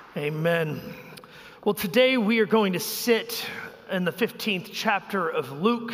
Amen. Well, today we are going to sit in the 15th chapter of Luke.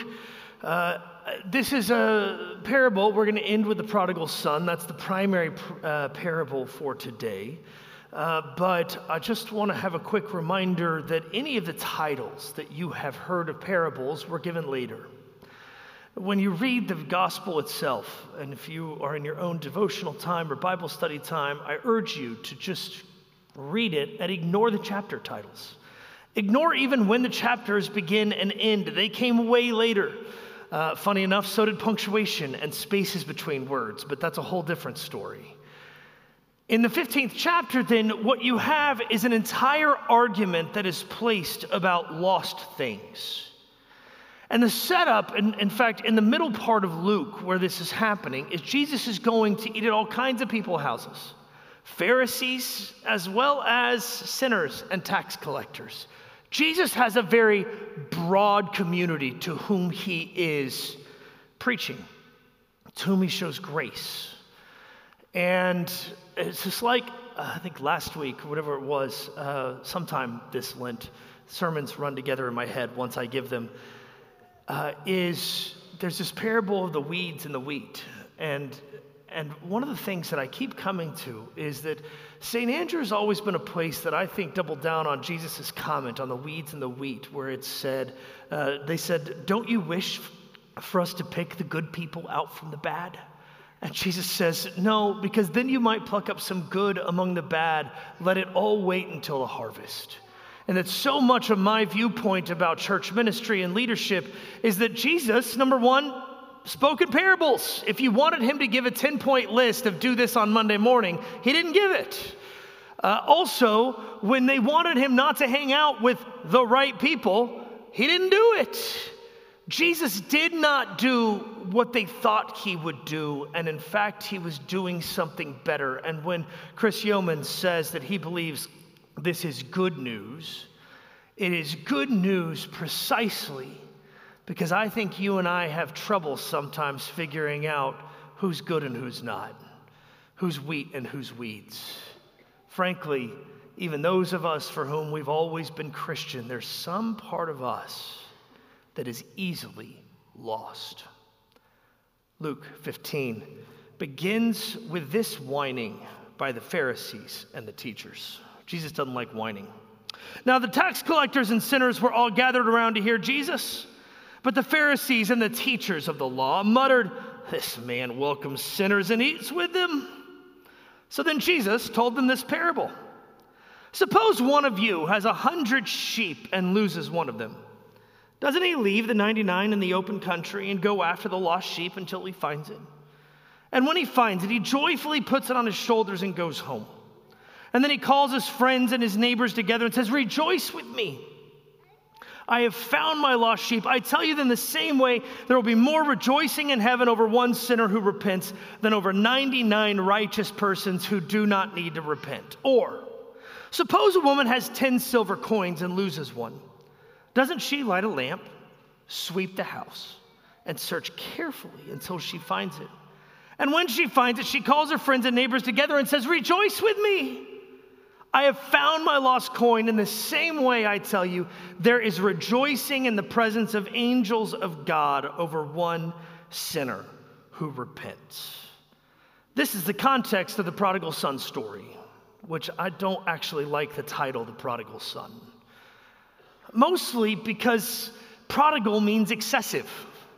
This is a parable. We're going to end with the prodigal son. That's the primary parable for today. But I just want to have a quick reminder that any of the titles that you have heard of parables were given later. When you read the gospel itself, and if you are in your own devotional time or Bible study time, I urge you to just read it and ignore the chapter titles. Ignore even when the chapters begin and end. They came way later. Funny enough, so did punctuation and spaces between words, but that's a whole different story. In the 15th chapter, then, what you have is an entire argument that is placed about lost things. And the setup, in fact, in the middle part of Luke, where this is happening, is Jesus is going to eat at all kinds of people's houses. Pharisees, as well as sinners and tax collectors. Jesus has a very broad community to whom he is preaching, to whom he shows grace. And it's just like, I think last week, or whatever it was, sometime this Lent, sermons run together in my head once I give them, there's this parable of the weeds and the wheat. And one of the things that I keep coming to is that St. Andrew has always been a place that I think doubled down on Jesus' comment on the weeds and the wheat, where it said, they said, "Don't you wish for us to pick the good people out from the bad?" And Jesus says, "No, because then you might pluck up some good among the bad. Let it all wait until the harvest." And that so much of my viewpoint about church ministry and leadership is that Jesus, number one, spoke in parables. If you wanted him to give a 10-point list of do this on Monday morning, he didn't give it. Also, when they wanted him not to hang out with the right people, he didn't do it. Jesus did not do what they thought he would do, and in fact, he was doing something better. And when Chris Yeoman says that he believes this is good news, it is good news precisely because I think you and I have trouble sometimes figuring out who's good and who's not, who's wheat and who's weeds. Frankly, even those of us for whom we've always been Christian, there's some part of us that is easily lost. Luke 15 begins with this whining by the Pharisees and the teachers. Jesus doesn't like whining. Now the tax collectors and sinners were all gathered around to hear Jesus. But the Pharisees and the teachers of the law muttered, "This man welcomes sinners and eats with them." So then Jesus told them this parable. "Suppose one of you has 100 sheep and loses one of them. Doesn't he leave the 99 in the open country and go after the lost sheep until he finds it? And when he finds it, he joyfully puts it on his shoulders and goes home. And then he calls his friends and his neighbors together and says, 'Rejoice with me. I have found my lost sheep.' I tell you, then the same way, there will be more rejoicing in heaven over one sinner who repents than over 99 righteous persons who do not need to repent. Or, suppose a woman has 10 silver coins and loses one. Doesn't she light a lamp, sweep the house, and search carefully until she finds it? And when she finds it, she calls her friends and neighbors together and says, 'Rejoice with me. I have found my lost coin.' In the same way, I tell you, there is rejoicing in the presence of angels of God over one sinner who repents." This is the context of the prodigal son story, which I don't actually like the title, The Prodigal Son. Mostly because prodigal means excessive.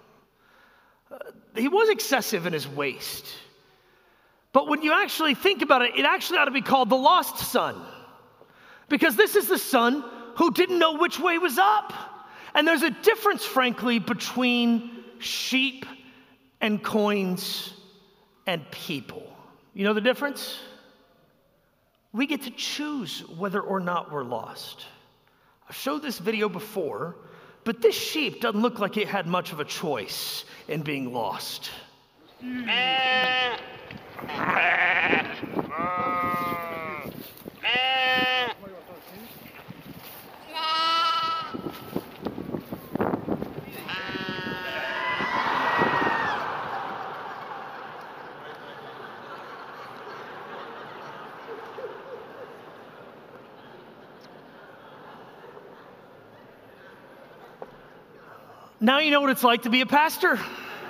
He was excessive in his waste. But when you actually think about it, it actually ought to be called the lost son. Because this is the son who didn't know which way was up. And there's a difference, frankly, between sheep and coins and people. You know the difference? We get to choose whether or not we're lost. I've showed this video before, but this sheep doesn't look like it had much of a choice in being lost. Now you know what it's like to be a pastor.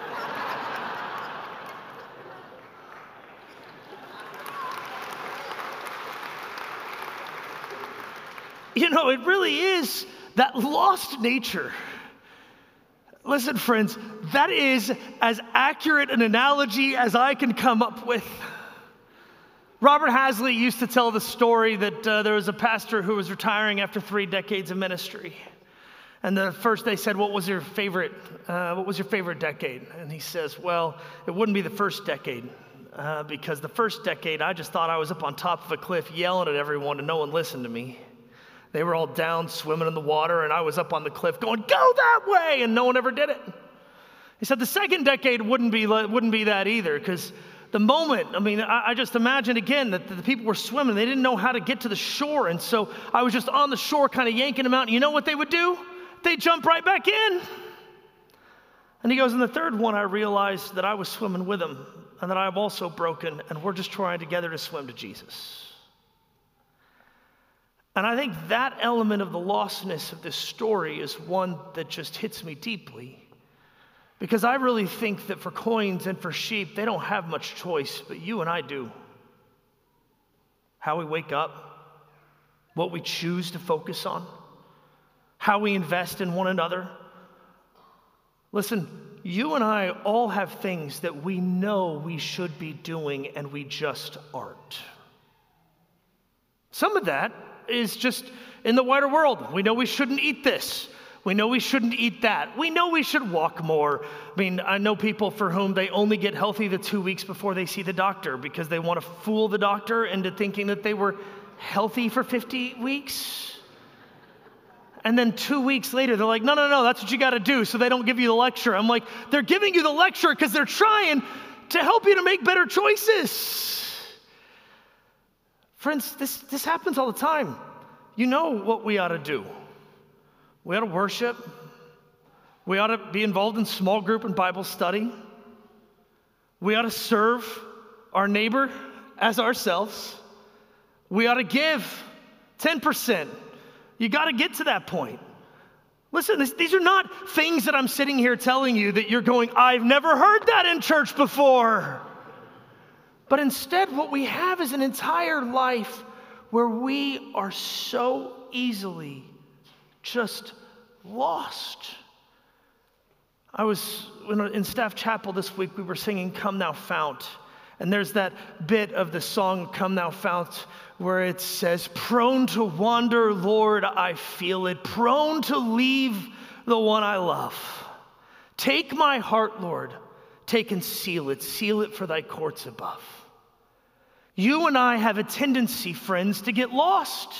You know, it really is that lost nature. Listen, friends, that is as accurate an analogy as I can come up with. Robert Hasley used to tell the story that there was a pastor who was retiring after 3 decades of ministry. And they said, what was your favorite decade? And he says, well, it wouldn't be the first decade, because the first decade, I just thought I was up on top of a cliff yelling at everyone and no one listened to me. They were all down swimming in the water, and I was up on the cliff going, go that way, and no one ever did it. He said the second decade wouldn't be that either, because the moment, I just imagine again that the people were swimming. They didn't know how to get to the shore, and so I was just on the shore kind of yanking them out, and you know what they would do? They'd jump right back in. And he goes, in the third one, I realized that I was swimming with them, and that I've also broken, and we're just trying together to swim to Jesus. And I think that element of the lostness of this story is one that just hits me deeply. Because I really think that for coins and for sheep, they don't have much choice, but you and I do. How we wake up, what we choose to focus on, how we invest in one another. Listen, you and I all have things that we know we should be doing and we just aren't. Some of that is just in the wider world. We know we shouldn't eat this. We know we shouldn't eat that. We know we should walk more. I know people for whom they only get healthy the 2 weeks before they see the doctor because they want to fool the doctor into thinking that they were healthy for 50 weeks. And then 2 weeks later, they're like, no, that's what you got to do, so they don't give you the lecture. I'm like, they're giving you the lecture because they're trying to help you to make better choices. Friends, this happens all the time. You know what we ought to do. We ought to worship. We ought to be involved in small group and Bible study. We ought to serve our neighbor as ourselves. We ought to give 10%. You got to get to that point. Listen, these are not things that I'm sitting here telling you that you're going, I've never heard that in church before. But instead, what we have is an entire life where we are so easily just lost. I was in staff chapel this week, we were singing Come Thou Fount. And there's that bit of the song, Come Thou Fount, where it says, prone to wander, Lord, I feel it. Prone to leave the one I love. Take my heart, Lord, take and seal it for thy courts above. You and I have a tendency, friends, to get lost.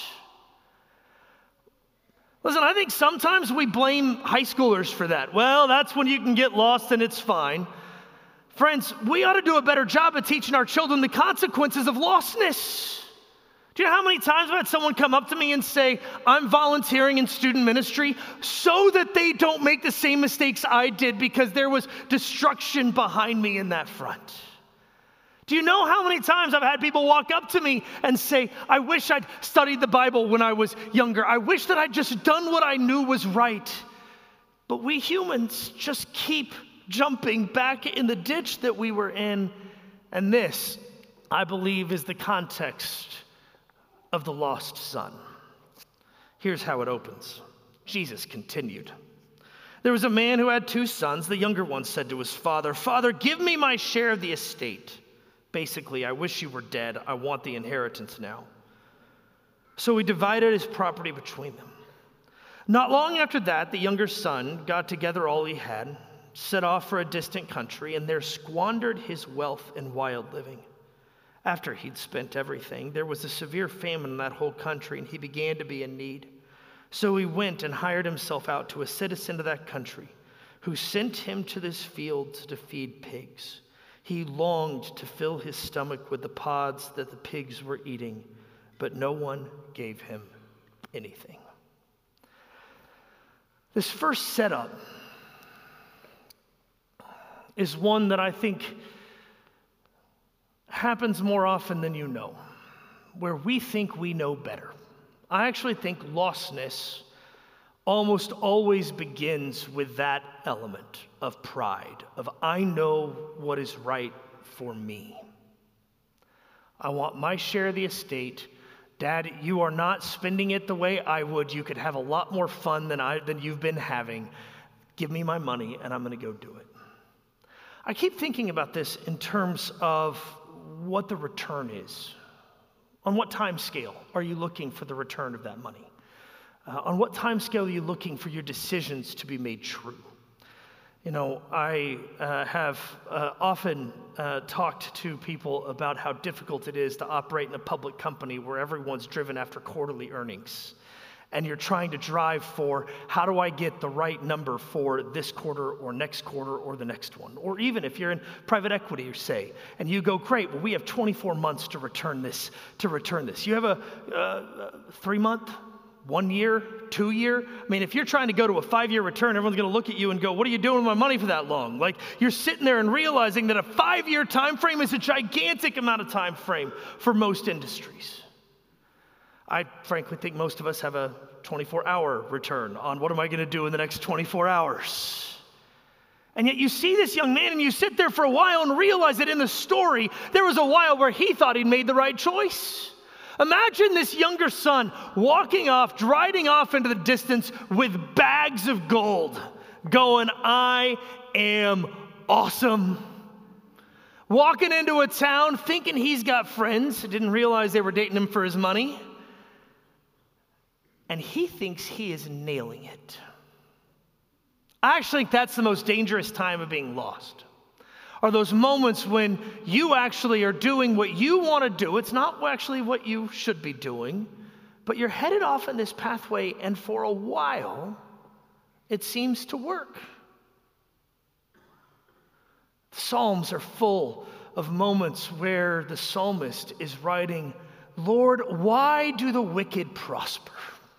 Listen, I think sometimes we blame high schoolers for that. Well, that's when you can get lost and it's fine. Friends, we ought to do a better job of teaching our children the consequences of lostness. Do you know how many times I've had someone come up to me and say, I'm volunteering in student ministry so that they don't make the same mistakes I did because there was destruction behind me in that front? Do you know how many times I've had people walk up to me and say, I wish I'd studied the Bible when I was younger. I wish that I'd just done what I knew was right. But we humans just keep jumping back in the ditch that we were in. And this, I believe, is the context of the lost son. Here's how it opens. Jesus continued. There was a man who had 2 sons. The younger one said to his father, Father, give me my share of the estate. Basically, I wish you were dead. I want the inheritance now. So he divided his property between them. Not long after that, the younger son got together all he had, set off for a distant country, and there squandered his wealth in wild living. After he'd spent everything, there was a severe famine in that whole country, and he began to be in need. So he went and hired himself out to a citizen of that country, who sent him to this field to feed pigs. He longed to fill his stomach with the pods that the pigs were eating, but no one gave him anything. This first setup is one that I think happens more often than you know, where we think we know better. I actually think lostness almost always begins with that element of pride, of I know what is right for me. I want my share of the estate. Dad, you are not spending it the way I would. You could have a lot more fun than you've been having. Give me my money and I'm going to go do it. I keep thinking about this in terms of what the return is. On what time scale are you looking for the return of that money? On what time scale are you looking for your decisions to be made true? You know, I have often talked to people about how difficult it is to operate in a public company where everyone's driven after quarterly earnings. And you're trying to drive for, how do I get the right number for this quarter or next quarter or the next one? Or even if you're in private equity, say, and you go, great, well, we have 24 months to return this. You have a 3-month, 1 year, 2 year? I mean, if you're trying to go to a 5-year return, everyone's going to look at you and go, what are you doing with my money for that long? Like, you're sitting there and realizing that a 5-year time frame is a gigantic amount of time frame for most industries. I frankly think most of us have a 24-hour return on what am I going to do in the next 24 hours. And yet you see this young man and you sit there for a while and realize that in the story, there was a while where he thought he'd made the right choice. Imagine this younger son walking off, driving off into the distance with bags of gold, going, I am awesome. Walking into a town thinking he's got friends, didn't realize they were dating him for his money. And he thinks he is nailing it. I actually think that's the most dangerous time of being lost. Are those moments when you actually are doing what you want to do. It's not actually what you should be doing, but you're headed off in this pathway, and for a while, it seems to work. The Psalms are full of moments where the psalmist is writing, Lord, why do the wicked prosper?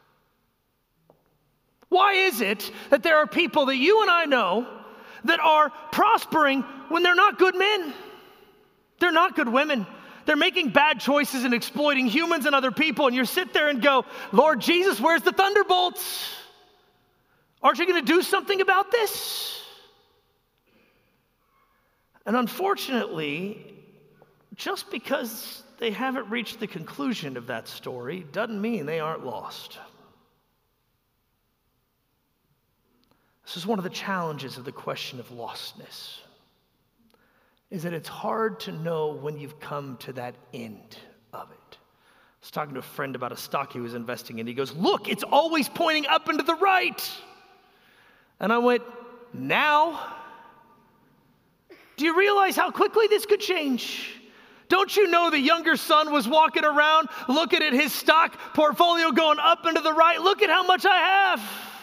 Why is it that there are people that you and I know that are prospering when they're not good men? They're not good women. They're making bad choices and exploiting humans and other people, and you sit there and go, Lord Jesus, where's the thunderbolts? Aren't you going to do something about this? And unfortunately, just because they haven't reached the conclusion of that story doesn't mean they aren't lost. This is one of the challenges of the question of lostness, is that it's hard to know when you've come to that end of it. I was talking to a friend about a stock he was investing in. He goes, look, it's always pointing up and to the right. And I went, now? Do you realize how quickly this could change? Don't you know the younger son was walking around looking at his stock portfolio going up and to the right? Look at how much I have.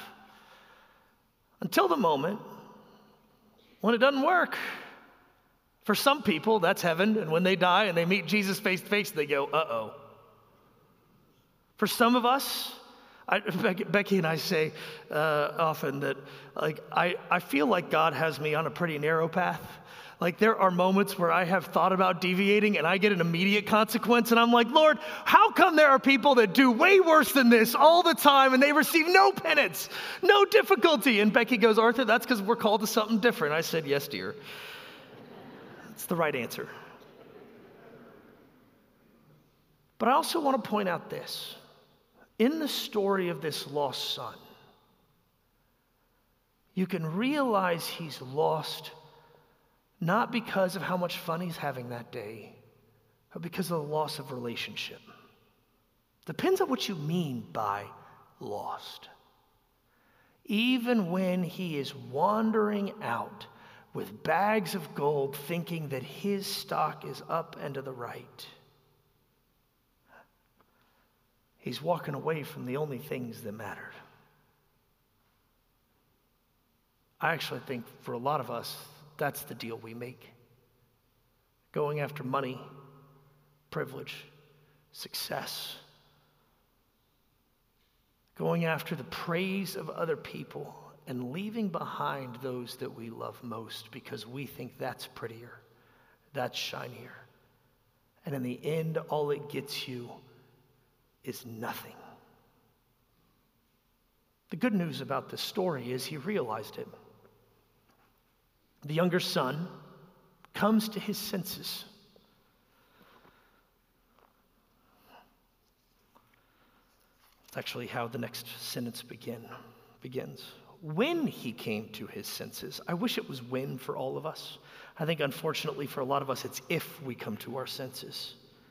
Until the moment when it doesn't work. For some people, that's heaven, and when they die and they meet Jesus face to face, they go, uh-oh. For some of us, Becky and I say often that I feel like God has me on a pretty narrow path. Like there are moments where I have thought about deviating and I get an immediate consequence and I'm like, Lord, how come there are people that do way worse than this all the time and they receive no penance, no difficulty? And Becky goes, Arthur, that's because we're called to something different. I said, yes, dear. That's the right answer. But I also want to point out this. In the story of this lost son, you can realize he's lost not because of how much fun he's having that day, but because of the loss of relationship. Depends on what you mean by lost. Even when he is wandering out with bags of gold, thinking that his stock is up and to the right, he's walking away from the only things that mattered. I actually think for a lot of us, that's the deal we make. Going after money, privilege, success. Going after the praise of other people and leaving behind those that we love most because we think that's prettier, that's shinier. And in the end, all it gets you is nothing. The good news about this story is he realized it. The younger son comes to his senses. It's actually how the next sentence begins. When he came to his senses. I wish it was when for all of us. I think unfortunately for a lot of us it's if we come to our senses.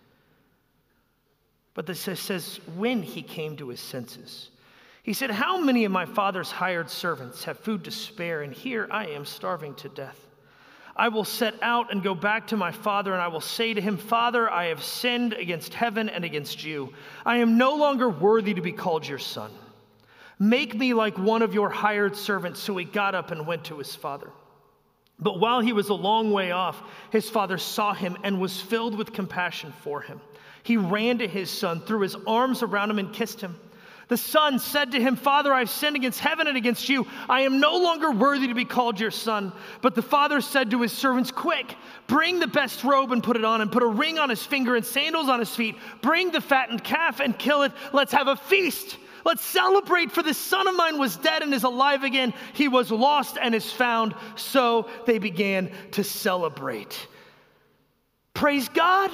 But this says when he came to his senses. He said, "How many of my father's hired servants have food to spare, and here I am starving to death? I will set out and go back to my father, and I will say to him, 'Father, I have sinned against heaven and against you. I am no longer worthy to be called your son. Make me like one of your hired servants.' So he got up and went to his father. But while he was a long way off, his father saw him and was filled with compassion for him. He ran to his son, threw his arms around him, and kissed him. The son said to him, 'Father, I have sinned against heaven and against you. I am no longer worthy to be called your son.' But the father said to his servants, 'Quick, bring the best robe and put it on him. Put a ring on his finger and sandals on his feet. Bring the fattened calf and kill it. Let's have a feast. Let's celebrate, for this son of mine was dead and is alive again. He was lost and is found.' So they began to celebrate." Praise God.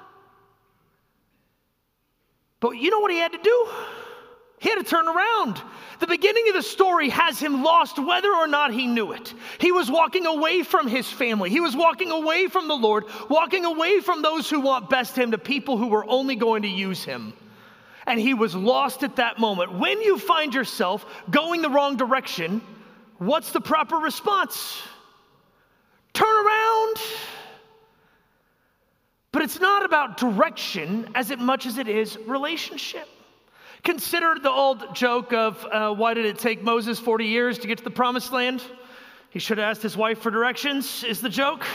But you know what he had to do? He had to turn around. The beginning of the story has him lost whether or not he knew it. He was walking away from his family. He was walking away from the Lord, walking away from those who want best him to people who were only going to use him. And he was lost at that moment. When you find yourself going the wrong direction, what's the proper response? Turn around. But it's not about direction as much as it is relationship. Consider the old joke of why did it take Moses 40 years to get to the promised land? He should have asked his wife for directions, is the joke.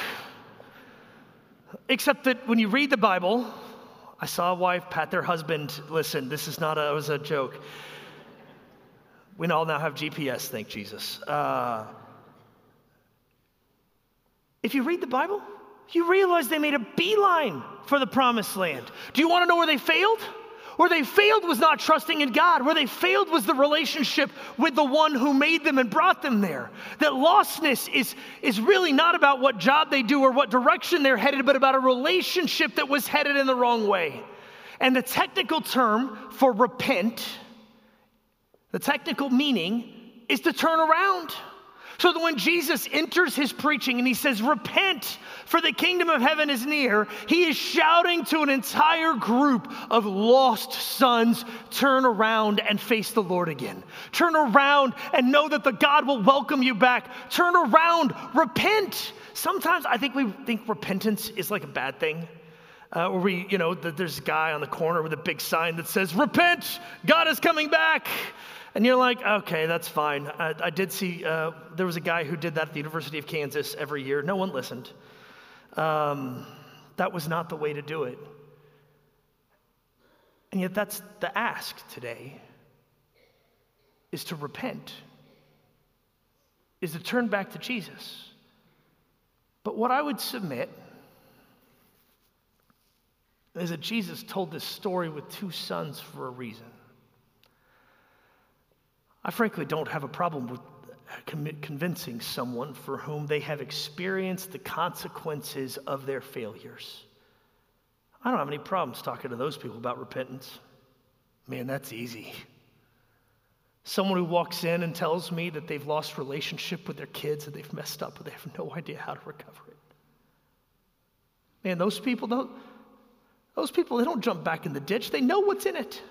Except that when you read the Bible, I saw a wife pat their husband. Listen, this is not it was a joke. We all now have GPS, thank Jesus. If you read the Bible, you realize they made a beeline for the promised land. Do you want to know where they failed? Where they failed was not trusting in God. Where they failed was the relationship with the one who made them and brought them there. That lostness is really not about what job they do or what direction they're headed, but about a relationship that was headed in the wrong way. And the technical term for repent, the technical meaning is to turn around. So that when Jesus enters his preaching and he says, "Repent, for the kingdom of heaven is near," he is shouting to an entire group of lost sons, turn around and face the Lord again. Turn around and know that the God will welcome you back. Turn around, repent. Sometimes I think we think repentance is like a bad thing. Or there's a guy on the corner with a big sign that says, "Repent, God is coming back." And you're like, okay, that's fine. I did see, there was a guy who did that at the University of Kansas every year. No one listened. That was not the way to do it. And yet that's the ask today, is to repent, is to turn back to Jesus. But what I would submit is that Jesus told this story with two sons for a reason. I frankly don't have a problem with convincing someone for whom they have experienced the consequences of their failures. I don't have any problems talking to those people about repentance. Man, that's easy. Someone who walks in and tells me that they've lost relationship with their kids and they've messed up, but they have no idea how to recover it. Man, those people, they don't jump back in the ditch. They know what's in it.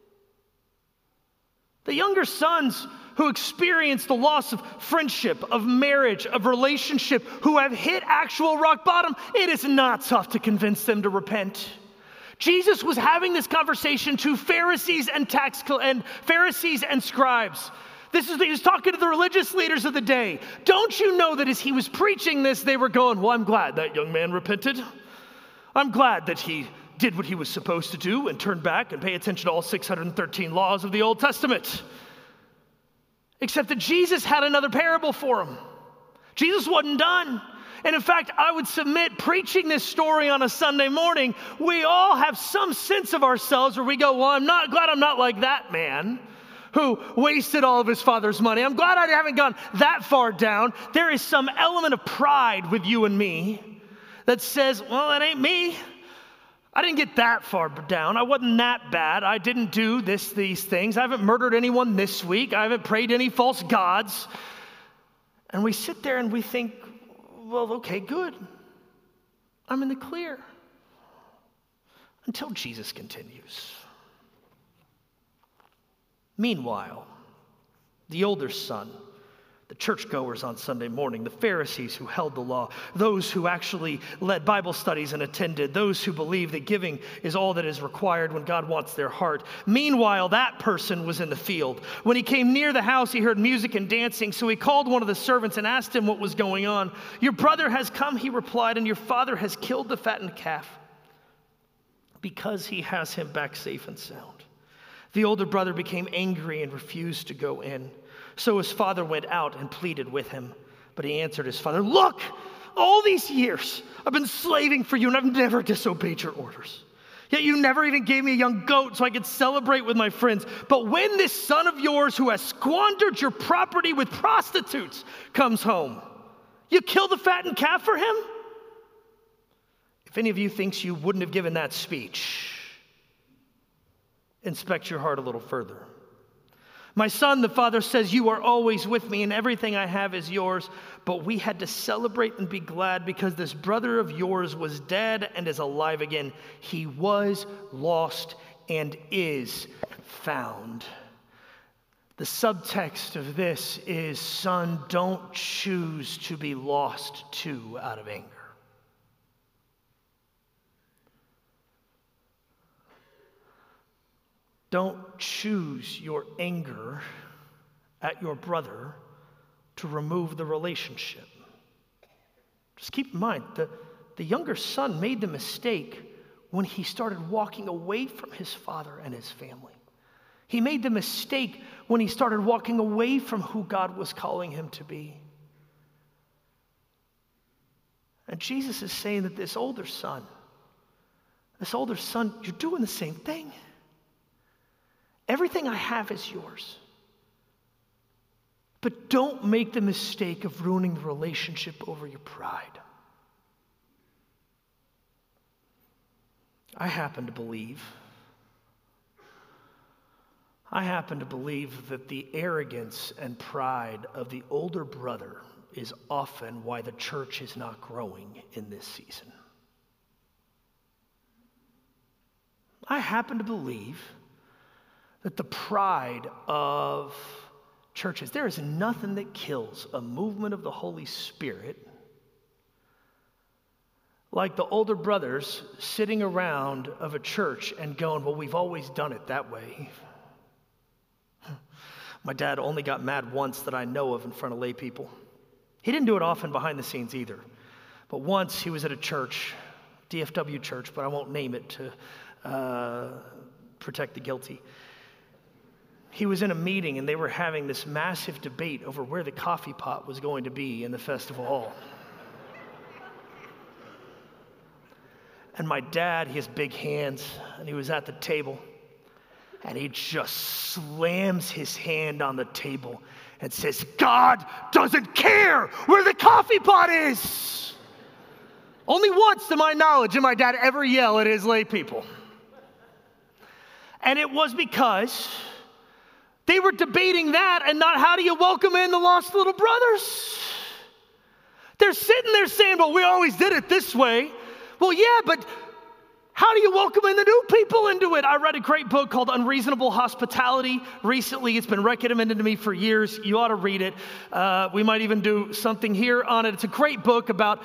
The younger sons who experience the loss of friendship, of marriage, of relationship, who have hit actual rock bottom, it is not tough to convince them to repent. Jesus was having this conversation to Pharisees and Pharisees and scribes. He was talking to the religious leaders of the day. Don't you know that as he was preaching this, they were going, "Well, I'm glad that young man repented. I'm glad that he did what he was supposed to do and turned back and pay attention to all 613 laws of the Old Testament." Except that Jesus had another parable for him. Jesus wasn't done. And in fact, I would submit, preaching this story on a Sunday morning, we all have some sense of ourselves where we go, "Well, I'm not glad I'm not like that man who wasted all of his father's money. I'm glad I haven't gone that far down. There is some element of pride with you and me that says, well, it ain't me. I didn't get that far down. I wasn't that bad. I didn't do these things. I haven't murdered anyone this week. I haven't prayed to any false gods. And we sit there and we think, well, okay, good. I'm in the clear. Until Jesus continues. Meanwhile, the older son, the churchgoers on Sunday morning, the Pharisees who held the law, those who actually led Bible studies and attended, those who believe that giving is all that is required when God wants their heart. Meanwhile, that person was in the field. When he came near the house, he heard music and dancing, so he called one of the servants and asked him what was going on. Your brother has come, he replied, and your father has killed the fattened calf because he has him back safe and sound. The older brother became angry and refused to go in. So his father went out and pleaded with him. But he answered his father, look, all these years I've been slaving for you and I've never disobeyed your orders. Yet you never even gave me a young goat so I could celebrate with my friends. But when this son of yours who has squandered your property with prostitutes comes home, you kill the fattened calf for him? If any of you thinks you wouldn't have given that speech, inspect your heart a little further. My son, the father says, you are always with me and everything I have is yours. But we had to celebrate and be glad because this brother of yours was dead and is alive again. He was lost and is found. The subtext of this is, son, don't choose to be lost too out of anger. Don't choose your anger at your brother to remove the relationship. Just keep in mind, the younger son made the mistake when he started walking away from his father and his family. He made the mistake when he started walking away from who God was calling him to be. And Jesus is saying that this older son, you're doing the same thing. Everything I have is yours. But don't make the mistake of ruining the relationship over your pride. I happen to believe that the arrogance and pride of the older brother is often why the church is not growing in this season. I happen to believe that the pride of churches, there is nothing that kills a movement of the Holy Spirit like the older brothers sitting around of a church and going, well, we've always done it that way. My dad only got mad once that I know of in front of lay people. He didn't do it often behind the scenes either. But once he was at a church, DFW church, but I won't name it to protect the guilty. He was in a meeting and they were having this massive debate over where the coffee pot was going to be in the festival hall. And my dad, he has big hands, and he was at the table, and he just slams his hand on the table and says, God doesn't care where the coffee pot is. Only once, to my knowledge, did my dad ever yell at his lay people. And it was because they were debating that and not how do you welcome in the lost little brothers. They're sitting there saying, well, we always did it this way. Well, yeah, but how do you welcome in the new people into it? I read a great book called Unreasonable Hospitality recently. It's been recommended to me for years. You ought to read it. We might even do something here on it. It's a great book about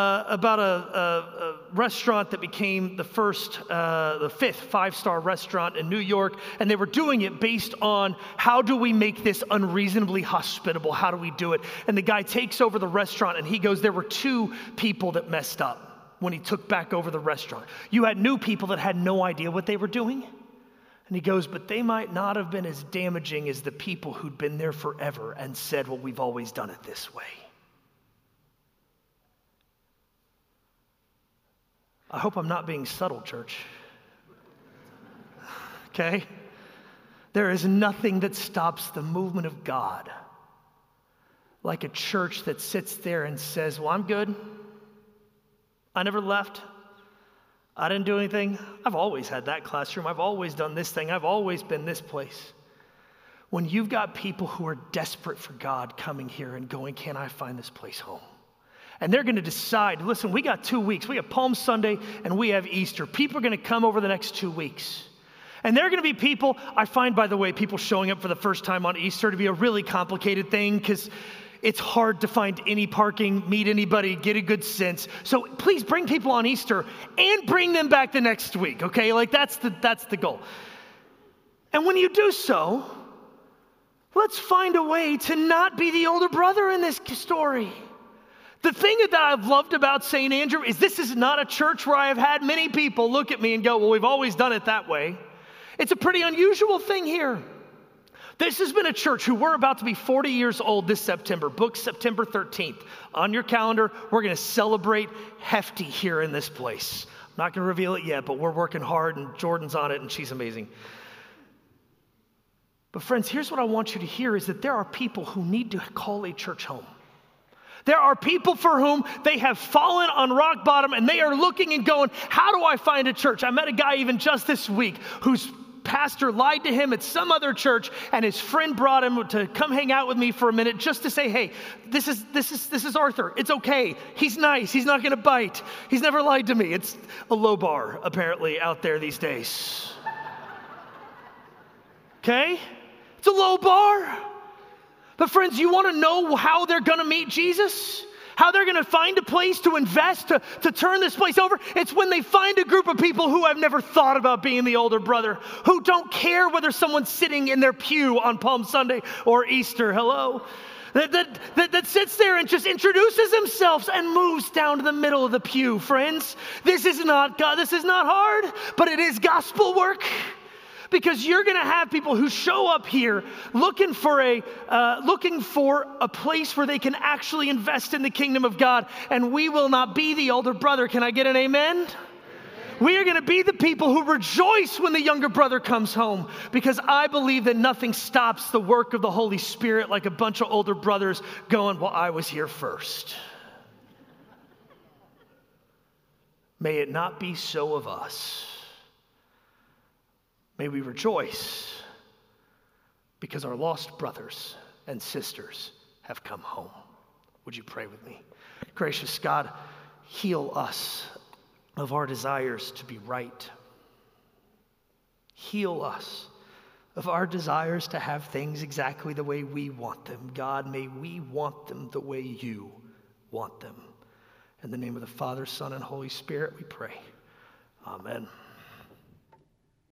a restaurant that became the fifth five-star restaurant in New York. And they were doing it based on how do we make this unreasonably hospitable? How do we do it? And the guy takes over the restaurant and he goes, there were two people that messed up when he took back over the restaurant. You had new people that had no idea what they were doing. And he goes, but they might not have been as damaging as the people who'd been there forever and said, well, we've always done it this way. I hope I'm not being subtle, church. Okay? There is nothing that stops the movement of God like a church that sits there and says, well, I'm good. I never left. I didn't do anything. I've always had that classroom. I've always done this thing. I've always been this place. When you've got people who are desperate for God coming here and going, can I find this place home? And they're going to decide, listen, we got 2 weeks. We have Palm Sunday and we have Easter. People are going to come over the next 2 weeks. And there are going to be people, I find, by the way, people showing up for the first time on Easter to be a really complicated thing because it's hard to find any parking, meet anybody, get a good sense. So please bring people on Easter and bring them back the next week, okay? Like that's the goal. And when you do so, let's find a way to not be the older brother in this story. The thing that I've loved about St. Andrew is this is not a church where I have had many people look at me and go, well, we've always done it that way. It's a pretty unusual thing here. This has been a church who we're about to be 40 years old this September, booked September 13th. On your calendar, we're going to celebrate hefty here in this place. I'm not going to reveal it yet, but we're working hard and Jordan's on it and she's amazing. But friends, here's what I want you to hear is that there are people who need to call a church home. There are people for whom they have fallen on rock bottom and they are looking and going, how do I find a church? I met a guy even just this week whose pastor lied to him at some other church and his friend brought him to come hang out with me for a minute just to say, hey, this is Arthur. It's okay. He's nice. He's not going to bite. He's never lied to me. It's a low bar apparently out there these days. Okay? It's a low bar. But friends, you want to know how they're going to meet Jesus? How they're going to find a place to invest, to turn this place over? It's when they find a group of people who have never thought about being the older brother, who don't care whether someone's sitting in their pew on Palm Sunday or Easter, hello? That sits there and just introduces themselves and moves down to the middle of the pew, friends. This is not God. This is not hard, but it is gospel work. Because you're going to have people who show up here looking for a place where they can actually invest in the kingdom of God, and we will not be the older brother. Can I get an amen? Amen. We are going to be the people who rejoice when the younger brother comes home, because I believe that nothing stops the work of the Holy Spirit like a bunch of older brothers going, well, I was here first. May it not be so of us. May we rejoice because our lost brothers and sisters have come home. Would you pray with me? Gracious God, heal us of our desires to be right. Heal us of our desires to have things exactly the way we want them. God, may we want them the way you want them. In the name of the Father, Son, and Holy Spirit, we pray. Amen.